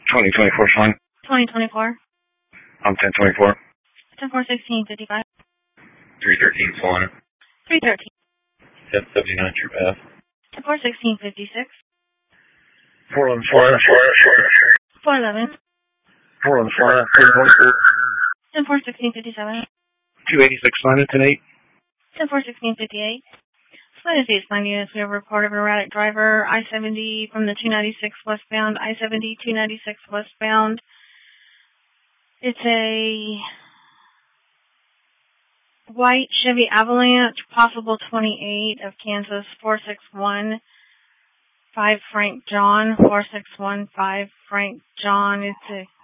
2024 Sean. 2024. I'm 1024. 10-4-16-55. 313 Solana. 313. 1079 True Path. 10-4-16-56. 411 Solana. 411. 411 Solana. 324. 10-4-16-57. 286 Solana. 108. 10-4-16-58. United States 9 units, we have a report of an erratic driver, I-70 from the 296 westbound, I-70, 296 westbound. It's a white Chevy Avalanche, possible 28 of Kansas, 4615 Frank John, 4615 Frank John. It's a